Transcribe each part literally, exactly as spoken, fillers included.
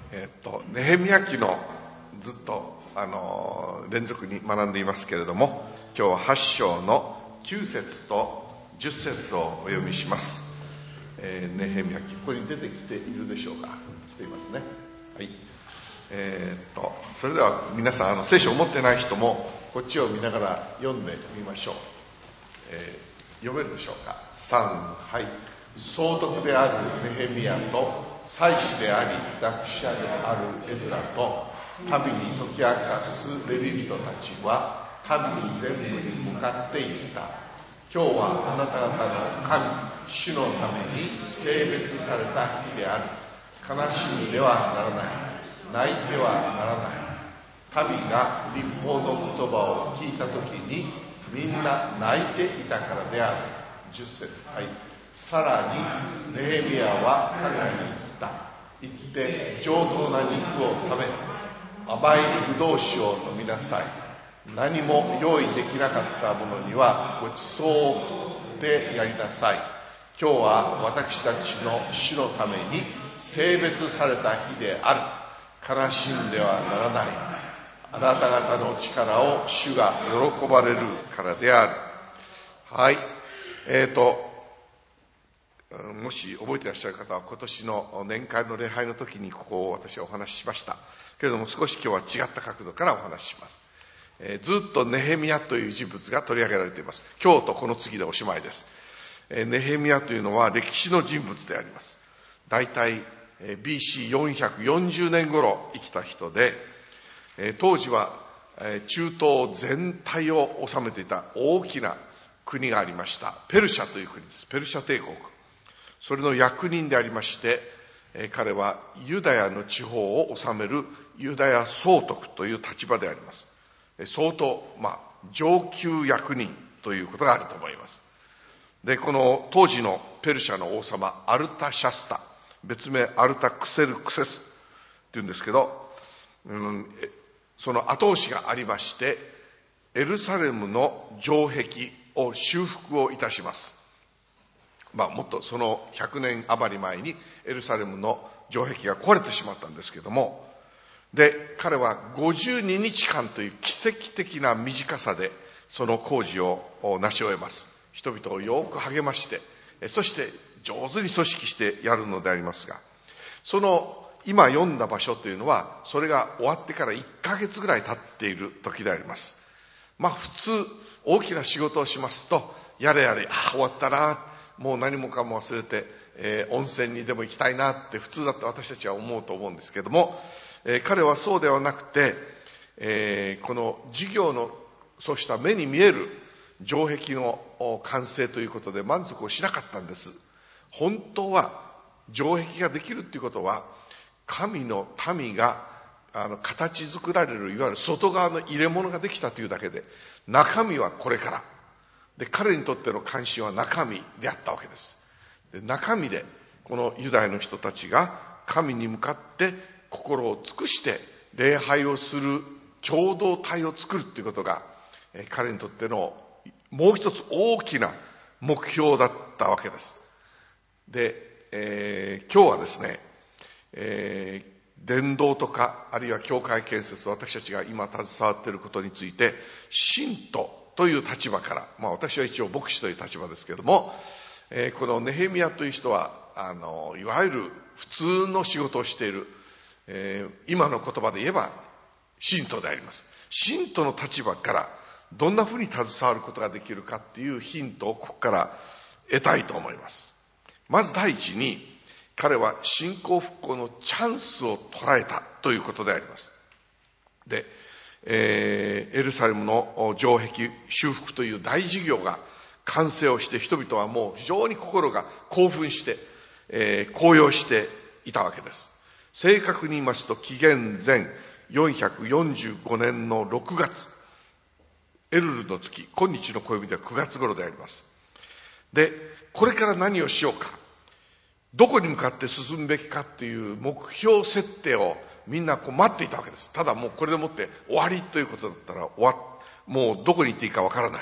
えっとネヘミヤ記のずっとあの連続に学んでいますけれども、今日ははち章のきゅう節とじゅっ節をお読みします。えー、ネヘミヤ記、ここに出てきているでしょうか。来ていますね。はい。えー、っとそれでは皆さん、あの聖書を持ってない人もこっちを見ながら読んでみましょう。えー、読めるでしょうか。さん、はい。総督であるネヘミヤと祭司であり学者であるエズラと民に解き明かすレビ人たちは民に全部に向かって言った。今日はあなた方の神主のために聖別された日である。悲しみではならない、泣いてはならない。民が立法の言葉を聞いたときにみんな泣いていたからである。じゅっ節、はい。さらにネヘミヤは彼らに言った。行って上等な肉を食べ、甘いブドウ酒を飲みなさい。何も用意できなかった者にはごちそうを取ってやりなさい。今日は私たちの主のために聖別された日である。悲しんではならない。あなた方の力を主が喜ばれるからである。はい。えーともし覚えていらっしゃる方は、今年の年会の礼拝の時にここを私はお話ししましたけれども、少し今日は違った角度からお話しします。えー、ずっとネヘミヤという人物が取り上げられています。今日とこの次でおしまいです。えー、ネヘミヤというのは歴史の人物であります。だいたい ビーシーよんひゃくよんじゅう 年頃生きた人で、えー、当時は中東全体を治めていた大きな国がありました。ペルシャという国です。ペルシャ帝国。それの役人でありまして、えー、彼はユダヤの地方を治めるユダヤ総督という立場であります。えー、相当、まあ、上級役人ということがあると思います。で、この当時のペルシャの王様、アルタシャスタ、別名アルタクセルクセスっていうんですけど、うん、その後押しがありまして、エルサレムの城壁を修復をいたします。まあ、もっとそのひゃくねん余り前にエルサレムの城壁が壊れてしまったんですけども、で、彼はごじゅうににちかんという奇跡的な短さでその工事を成し終えます。人々をよく励まして、そして上手に組織してやるのでありますが、その今読んだ場所というのは、それが終わってからいっかげつぐらい経っている時であります。まあ普通大きな仕事をしますと、やれやれ、ああ終わったな、もう何もかも忘れて、えー、温泉にでも行きたいなって普通だって私たちは思うと思うんですけども、えー、彼はそうではなくて、えー、この事業のそうした目に見える城壁の完成ということで満足をしなかったんです。本当は城壁ができるっていうことは、神の民があの形作られる、いわゆる外側の入れ物ができたというだけで、中身はこれからで、彼にとっての関心は中身であったわけです。で、中身でこのユダヤの人たちが神に向かって心を尽くして礼拝をする共同体を作るということが、え彼にとってのもう一つ大きな目標だったわけです。で、えー、今日はですね、えー、伝道とかあるいは教会建設、私たちが今携わっていることについて、信徒という立場から、まあ私は一応牧師という立場ですけれども、えー、このネヘミヤという人は、あの、いわゆる普通の仕事をしている、えー、今の言葉で言えば、信徒であります。信徒の立場から、どんなふうに携わることができるかっていうヒントをここから得たいと思います。まず第一に、彼は信仰復興のチャンスを捉えたということであります。で、えー、エルサレムの城壁修復という大事業が完成をして、人々はもう非常に心が興奮して、えー、高揚していたわけです。正確に言いますと、紀元前よんひゃくよんじゅうごねんのろくがつ、エルルの月、今日の暦ではくがつ頃であります。で、これから何をしようか、どこに向かって進むべきかっていう目標設定をみんなこう待っていたわけです。ただもうこれでもって終わりということだったら終わもうどこに行っていいかわからない。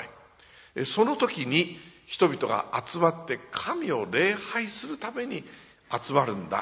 その時に人々が集まって神を礼拝するために集まるんだ。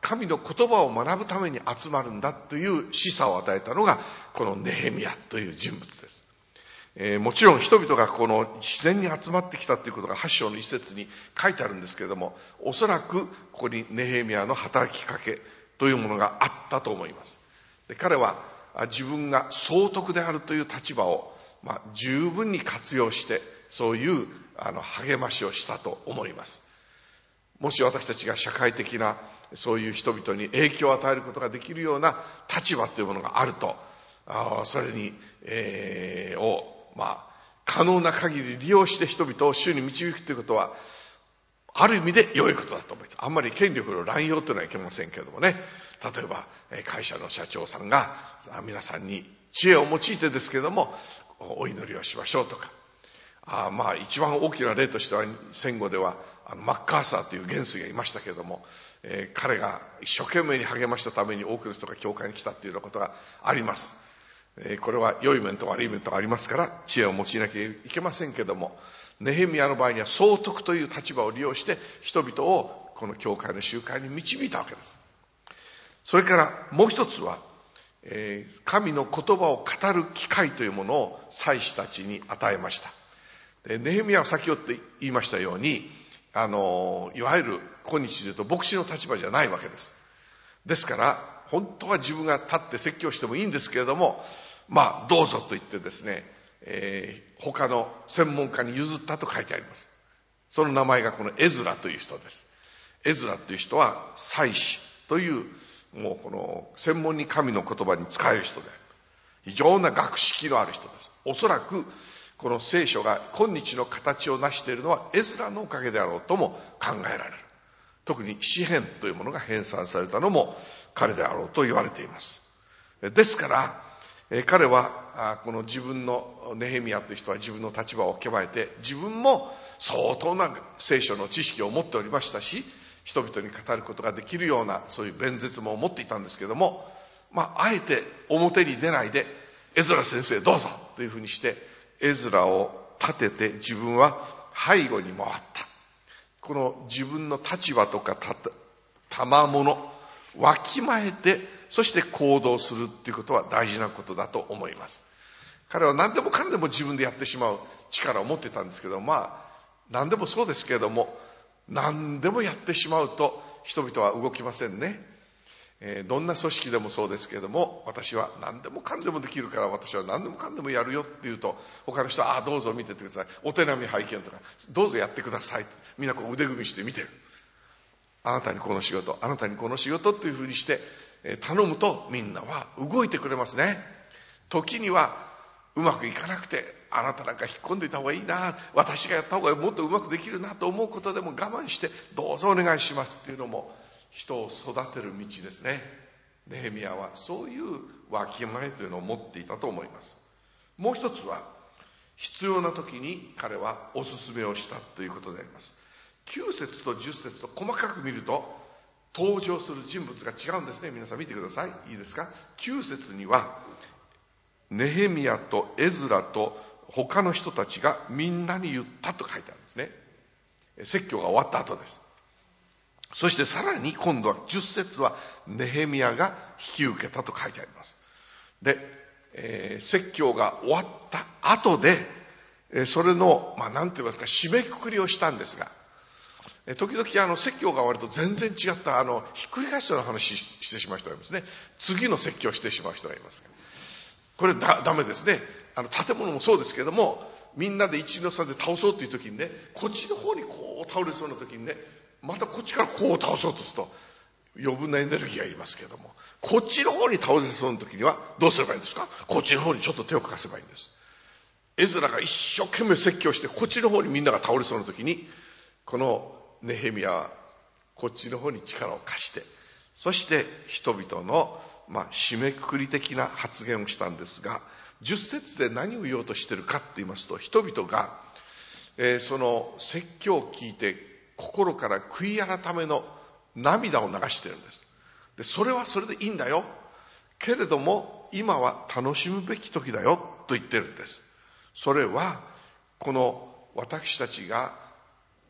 神の言葉を学ぶために集まるんだという示唆を与えたのがこのネヘミヤという人物です。えー、もちろん人々がこの自然に集まってきたということがはち章の一節に書いてあるんですけれども、おそらくここにネヘミヤの働きかけというものがあったと思います。で、彼は自分が総督であるという立場を、まあ、十分に活用してそういうあの励ましをしたと思います。もし私たちが社会的なそういう人々に影響を与えることができるような立場というものがあると、あそれに、えー、を、まあ、可能な限り利用して人々を主に導くということは、ある意味で良いことだと思います。あんまり権力の乱用というのはいけませんけれどもね。例えば、会社の社長さんが皆さんに知恵を用いてですけれども、お祈りをしましょうとか。あまあ、一番大きな例としては、戦後では、あのマッカーサーという元帥がいましたけれども、えー、彼が一生懸命に励ましたために多くの人が教会に来たというようなことがあります。えー、これは良い面と悪い面とがありますから知恵を用いなきゃいけませんけれども、ネヘミヤの場合には総督という立場を利用して人々をこの教会の集会に導いたわけです。それからもう一つは、えー、神の言葉を語る機会というものを祭司たちに与えました。でネヘミヤは先ほど言いましたように、あのいわゆる今日で言うと牧師の立場じゃないわけです。ですから本当は自分が立って説教してもいいんですけれども、まあどうぞと言ってですね、えー、他の専門家に譲ったと書いてあります。その名前がこのエズラという人です。エズラという人は祭司というもうこの専門に神の言葉に使える人で、非常な学識のある人です。おそらくこの聖書が今日の形を成しているのはエズラのおかげであろうとも考えられる。特に詩編というものが編纂されたのも彼であろうと言われています。ですから、え彼はこの自分のネヘミヤという人は自分の立場をけばえて、自分も相当な聖書の知識を持っておりましたし、人々に語ることができるようなそういう弁舌も持っていたんですけども、まあ、あえて表に出ないで、エズラ先生どうぞというふうにしてエズラを立てて自分は背後に回った。この自分の立場とかた賜物わきまえて、そして行動するっていうことは大事なことだと思います。彼は何でもかんでも自分でやってしまう力を持ってたんですけど、まあ何でもそうですけれども、何でもやってしまうと人々は動きませんね。えー、どんな組織でもそうですけれども、私は何でもかんでもできるから私は何でもかんでもやるよって言うと、他の人はああどうぞ見ててください、お手並み拝見とかどうぞやってください、みんなこう腕組みして見てる。あなたにこの仕事、あなたにこの仕事というふうにして頼むとみんなは動いてくれますね。時にはうまくいかなくて、あなたなんか引っ込んでいた方がいいな、私がやった方がもっとうまくできるなと思うことでも我慢してどうぞお願いしますっていうのも人を育てる道ですね。ネヘミヤはそういうわきまえというのを持っていたと思います。もう一つは必要な時に彼はお勧めをしたということであります。きゅう節とじゅっ節と細かく見ると登場する人物が違うんですね。皆さん見てください。いいですか。きゅう節にはネヘミヤとエズラと他の人たちがみんなに言ったと書いてあるんですね。説教が終わった後です。そしてさらに今度はじゅっ節はネヘミヤが引き受けたと書いてあります。で、えー、説教が終わった後で、えー、それの、まあ、なんて言いますか、締めくくりをしたんですが、えー、時々あの説教が終わると全然違ったあのひっくり返したような話してしまう人がいますね。次の説教をしてしまう人がいます。これだダメですね。あの建物もそうですけども、みんなで一の差で倒そうという時にね、こっちの方にこう倒れそうな時にね、またこっちからこう倒そうとすると余分なエネルギーがいりますけれども、こっちの方に倒れそうな時にはどうすればいいんですか。こっちの方にちょっと手をかかせばいいんです。エズラが一生懸命説教してこっちの方にみんなが倒れそうな時に、このネヘミヤはこっちの方に力を貸して、そして人々のまあ締めくくり的な発言をしたんですが、じゅっ節で何を言おうとしているかって言いますと、人々が、えー、その説教を聞いて心から悔い改めの涙を流しているんです。で、それはそれでいいんだよ。けれども今は楽しむべき時だよと言ってるんです。それはこの私たちが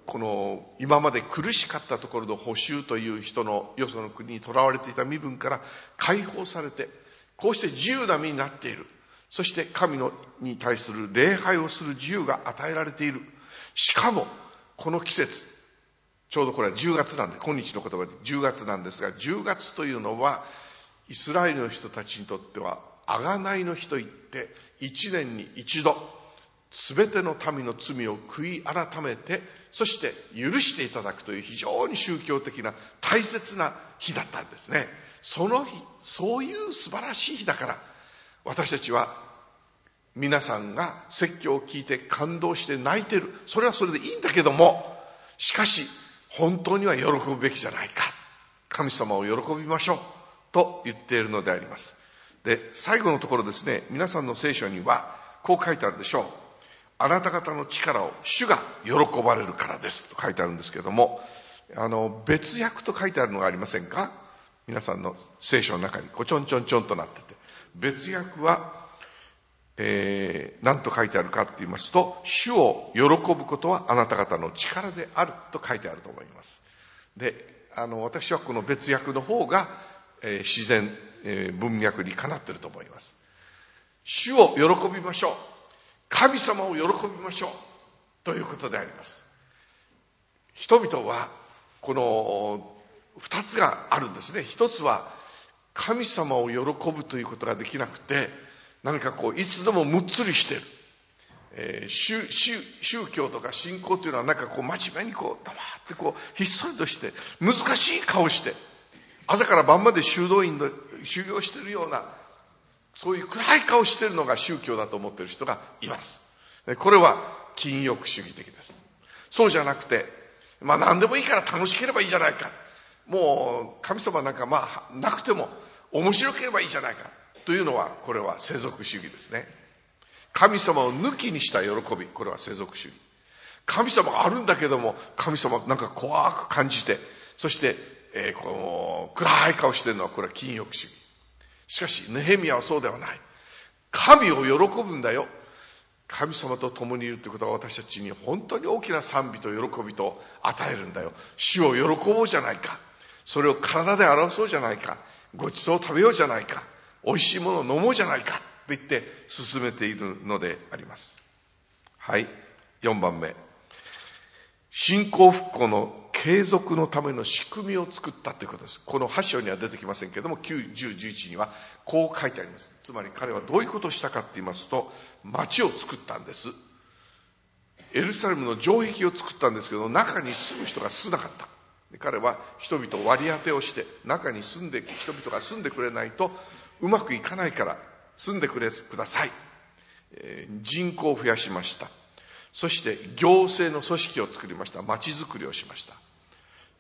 この今まで苦しかったところの捕囚という人のよその国に囚われていた身分から解放されて、こうして自由な身になっている。そして神のに対する礼拝をする自由が与えられている。しかもこの季節、ちょうどこれはじゅうがつなんで、今日の言葉でじゅうがつなんですが、じゅうがつというのはイスラエルの人たちにとっては贖いの日といって、一年に一度すべての民の罪を悔い改めて、そして許していただくという非常に宗教的な大切な日だったんですね。その日、そういう素晴らしい日だから、私たちは皆さんが説教を聞いて感動して泣いてる。それはそれでいいんだけども、しかし本当には喜ぶべきじゃないか。神様を喜びましょうと言っているのであります。で、最後のところですね、皆さんの聖書にはこう書いてあるでしょう。あなた方の力を主が喜ばれるからですと書いてあるんですけれども、あの別訳と書いてあるのがありませんか？皆さんの聖書の中にこうちょんちょんちょんとなってて、別訳は、えー、何と書いてあるかって言いますと、主を喜ぶことはあなた方の力であると書いてあると思います。で、あの私はこの別訳の方が、えー、自然、えー、文脈にかなっていると思います。主を喜びましょう、神様を喜びましょうということであります。人々はこの二つがあるんですね。一つは神様を喜ぶということができなくて、何かこういつでもむっつりしてる、えー、宗, 宗, 宗教とか信仰というのはなんかこう真面目にこう黙ってこうひっそりとして難しい顔して、朝から晩まで修道院の修行しているような、そういう暗い顔しているのが宗教だと思っている人がいます。これは禁欲主義的です。そうじゃなくて、まあ何でもいいから楽しければいいじゃないか、もう神様なんかまあなくても面白ければいいじゃないかというのは、これは世俗主義ですね。神様を抜きにした喜び、これは世俗主義。神様があるんだけども、神様なんか怖く感じて、そして、えー、この暗い顔しているのは、これは禁欲主義。しかしネヘミヤはそうではない。神を喜ぶんだよ。神様と共にいるということは私たちに本当に大きな賛美と喜びと与えるんだよ。主を喜ぼうじゃないか。それを体で表そうじゃないか。ごちそうを食べようじゃないか。美味しいものを飲もうじゃないかと言って進めているのであります。はい、よんばんめ。信仰復興の継続のための仕組みを作ったということです。このはち章には出てきませんけれども、きゅう、じゅう、じゅういちにはこう書いてあります。つまり彼はどういうことをしたかと言いますと、町を作ったんです。エルサレムの城壁を作ったんですけど、中に住む人が少なかった。彼は人々を割り当てをして、中に住んで人々が住んでくれないとうまくいかないから住んでくれください、えー、人口を増やしました。そして行政の組織を作りました。町づくりをしました。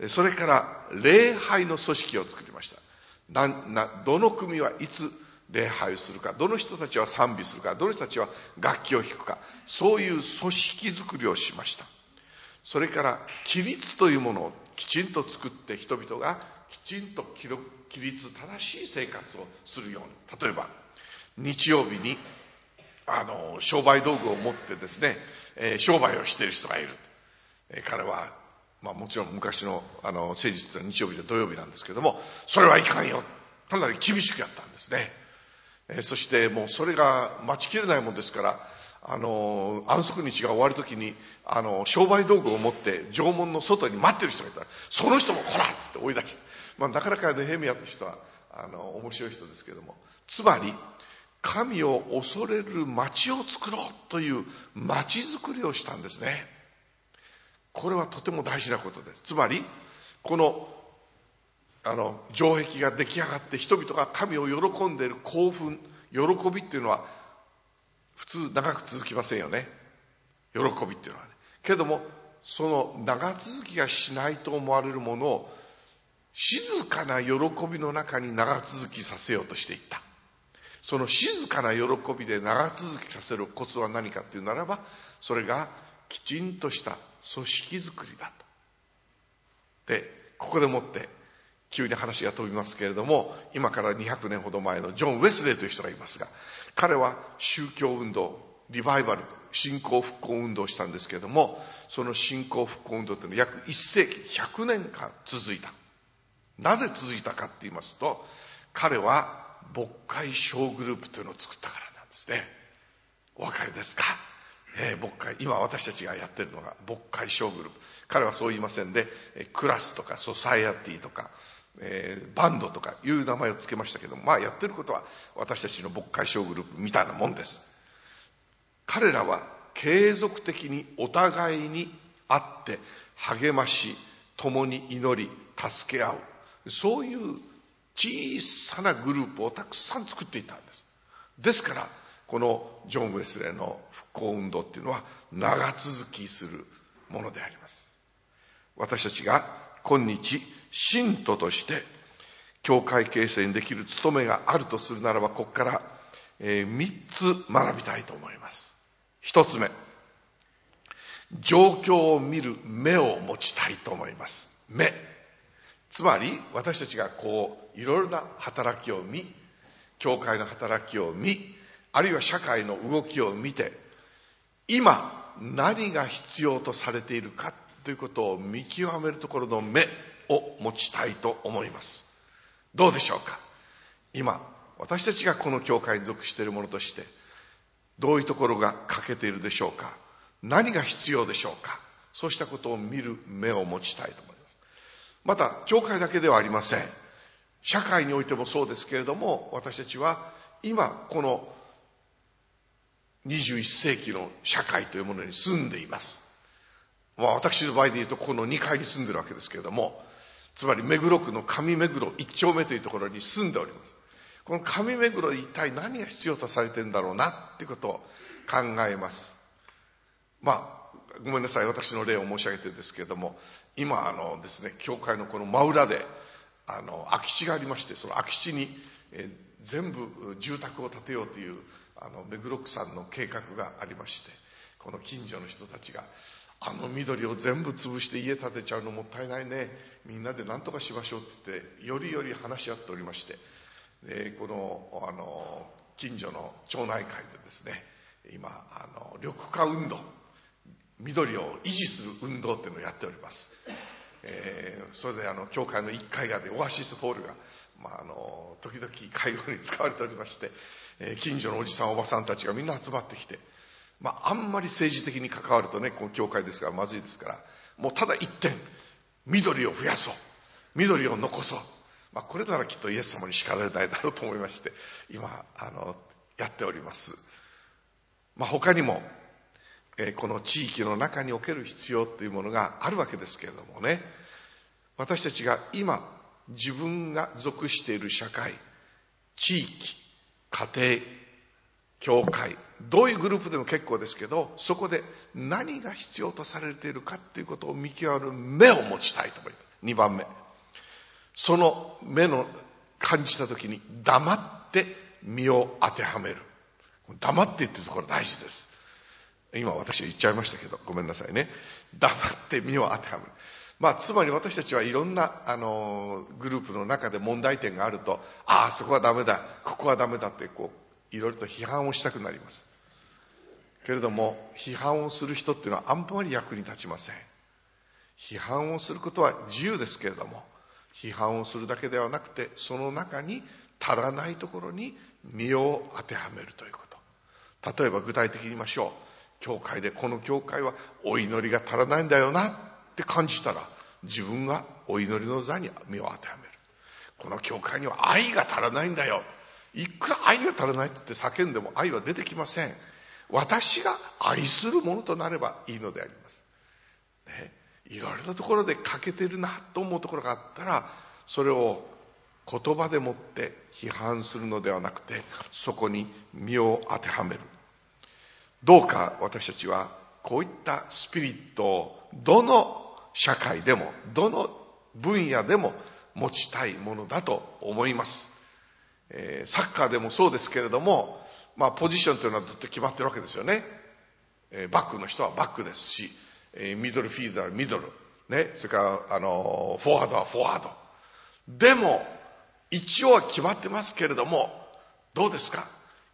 それから礼拝の組織を作りました。ななどの組はいつ礼拝をするか、どの人たちは賛美するか、どの人たちは楽器を弾くか、そういう組織づくりをしました。それから規律というものをきちんと作って、人々がきちんと規律正しい生活をするように。例えば日曜日にあの商売道具を持ってですね、えー、商売をしている人がいる。えー、彼は、まあ、もちろん昔のあの誠実というのは日曜日で土曜日なんですけれども、それはいかんよ、かなり厳しくやったんですね。えー、そしてもうそれが待ちきれないもんですから、あの安息日が終わるときにあの商売道具を持って城門の外に待ってる人がいたら、その人もこらっつって追い出して、まあ、なかなかネヘミヤって人はあの面白い人ですけれども、つまり神を恐れる町を作ろうという町づくりをしたんですね。これはとても大事なことです。つまりこのあの城壁が出来上がって人々が神を喜んでいる興奮、喜びっていうのは普通長く続きませんよね。喜びっていうのはね。けれどもその長続きがしないと思われるものを静かな喜びの中に長続きさせようとしていった。その静かな喜びで長続きさせるコツは何かっていうならば、それがきちんとした組織づくりだと。で、ここでもって急に話が飛びますけれども、今からにひゃくねんほど前のジョン・ウェスレーという人がいますが、彼は宗教運動、 リバイバル、信仰復興運動をしたんですけれども、その信仰復興運動というのは約いっ世紀、ひゃくねんかん続いた。なぜ続いたかって言いますと、彼は牧会小グループというのを作ったからなんですね。お分かりですか？えー、牧会、今私たちがやってるのが牧会小グループ。彼はそう言いませんで、クラスとかソサエアティとか、えー、バンドとかいう名前をつけましたけども、まあやってることは私たちの牧会小グループみたいなもんです。彼らは継続的にお互いに会って励まし、共に祈り、助け合う、そういう小さなグループをたくさん作っていたんです。ですからこのジョン・ウェスレーの復興運動っていうのは長続きするものであります。私たちが今日信徒として教会形成にできる務めがあるとするならば、ここからみっつ学びたいと思います。一つ目、状況を見る目を持ちたいと思います。目。つまり私たちがこういろいろな働きを見、教会の働きを見、あるいは社会の動きを見て、今何が必要とされているかということを見極めるところの目を持ちたいと思います。どうでしょうか？今私たちがこの教会に属しているものとしてどういうところが欠けているでしょうか？何が必要でしょうか？そうしたことを見る目を持ちたいと思います。また教会だけではありません。社会においてもそうですけれども、私たちは今このにじゅういっ世紀の社会というものに住んでいます。まあ私の場合で言うとこのにかいに住んでるわけですけれども、つまり目黒区の上目黒いっ丁目というところに住んでおります。この上目黒で一体何が必要とされているんだろうなっていうことを考えます。まあごめんなさい、私の例を申し上げてですけれども、今あのですね、教会のこの真裏であの空き地がありまして、その空き地に、えー、全部住宅を建てようというあの目黒区さんの計画がありまして、この近所の人たちがあの緑を全部潰して家建てちゃうのもったいないね、みんなで何とかしましょうって言ってよりより話し合っておりまして、でこのあの近所の町内会でですね、今あの緑化運動、緑を維持する運動っていうのをやっております。えー、それであの教会のいっかいがでオアシスホールが、まあ、あの時々会合に使われておりまして、えー、近所のおじさんおばさんたちがみんな集まってきて、まあ、あんまり政治的に関わるとね、この教会ですからまずいですから、もうただ一点、緑を増やそう、緑を残そう、まあ、これならきっとイエス様に叱られないだろうと思いまして、今あのやっております。まあ、他にも、えー、この地域の中における必要というものがあるわけですけれどもね、私たちが今自分が属している社会、地域、家庭、教会、どういうグループでも結構ですけど、そこで何が必要とされているかということを見極める目を持ちたいと思います。にばんめ、その目の感じたときに黙って身を当てはめる。黙ってっていうところ大事です。今私は言っちゃいましたけどごめんなさいね。黙って身を当てはめる。まあつまり私たちはいろんなあのグループの中で問題点があると、ああそこはダメだ、ここはダメだってこういろいろと批判をしたくなります。けれども批判をする人っていうのはあんまり役に立ちません。批判をすることは自由ですけれども、批判をするだけではなくて、その中に足らないところに身を当てはめるということ。例えば具体的に言いましょう。教会でこの教会はお祈りが足らないんだよなって感じたら、自分がお祈りの座に身を当てはめる。この教会には愛が足らないんだよ。いくら愛が足らないって言って叫んでも愛は出てきません。私が愛するものとなればいいのであります。ね、いろいろなところで欠けてるなと思うところがあったら、それを言葉でもって批判するのではなくて、そこに身を当てはめる。どうか私たちはこういったスピリットをどの社会でもどの分野でも持ちたいものだと思います。えー、サッカーでもそうですけれども、まあポジションというのはずっと決まってるわけですよね。えー、バックの人はバックですし、えー、ミドルフィールダーはミドル、ね、それからあのフォワードはフォワード。でも一応は決まってますけれども、どうですか？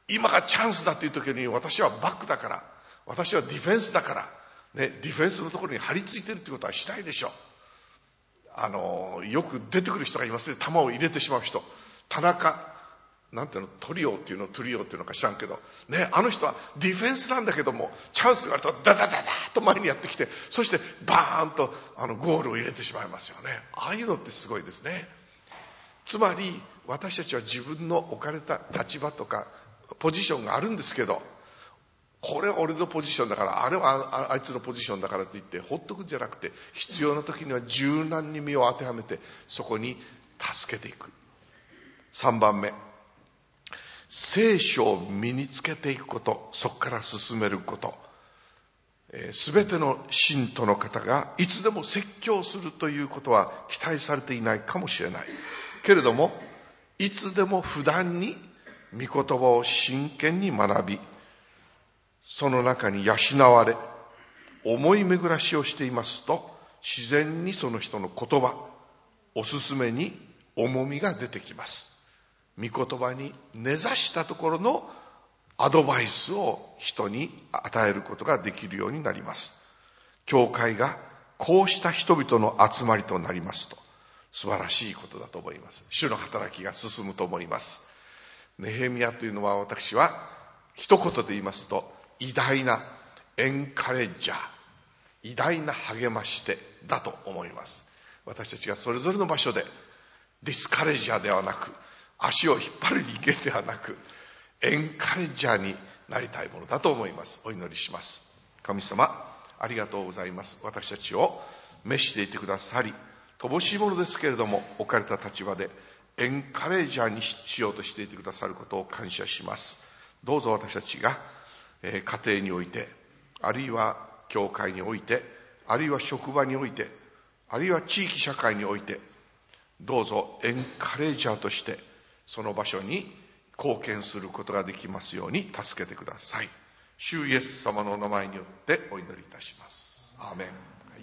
今がチャンスだという時に、私はバックだから、私はディフェンスだから、ね、ディフェンスのところに張り付いてるってことはしないでしょう。あのよく出てくる人がいますね。球を入れてしまう人。田中なんていうの、トリオっていうのトリオっていうのか知らんけどね、あの人はディフェンスなんだけども、チャンスがあるとダダダダーと前にやってきて、そしてバーンとあのゴールを入れてしまいますよね。ああいうのってすごいですね。つまり私たちは自分の置かれた立場とかポジションがあるんですけど、これは俺のポジションだから、あれはあいつのポジションだからと言ってほっとくんじゃなくて、必要な時には柔軟に身を当てはめてそこに助けていく。さんばんめ、聖書を身につけていくこと、そこから進めること。すべての信徒の方がいつでも説教するということは期待されていないかもしれないけれども、いつでも普段に御言葉を真剣に学び、その中に養われ、思い巡らしをしていますと、自然にその人の言葉、おすすめに重みが出てきます。御言葉に根ざしたところのアドバイスを人に与えることができるようになります。教会がこうした人々の集まりとなりますと、素晴らしいことだと思います。主の働きが進むと思います。ネヘミヤというのは、私は一言で言いますと、偉大なエンカレッジャー、偉大な励まし手だと思います。私たちがそれぞれの場所でディスカレッジャーではなく、足を引っ張る人間ではなく、エンカレッジャーになりたいものだと思います。お祈りします。神様、ありがとうございます。私たちを召していてくださり、乏しいものですけれども、置かれた立場でエンカレッジャーにしようとしていてくださることを感謝します。どうぞ私たちが、えー、家庭において、あるいは教会において、あるいは職場において、あるいは地域社会において、どうぞエンカレッジャーとしてその場所に貢献することができますように助けてください。主イエス様のお名前によってお祈りいたします。アーメン。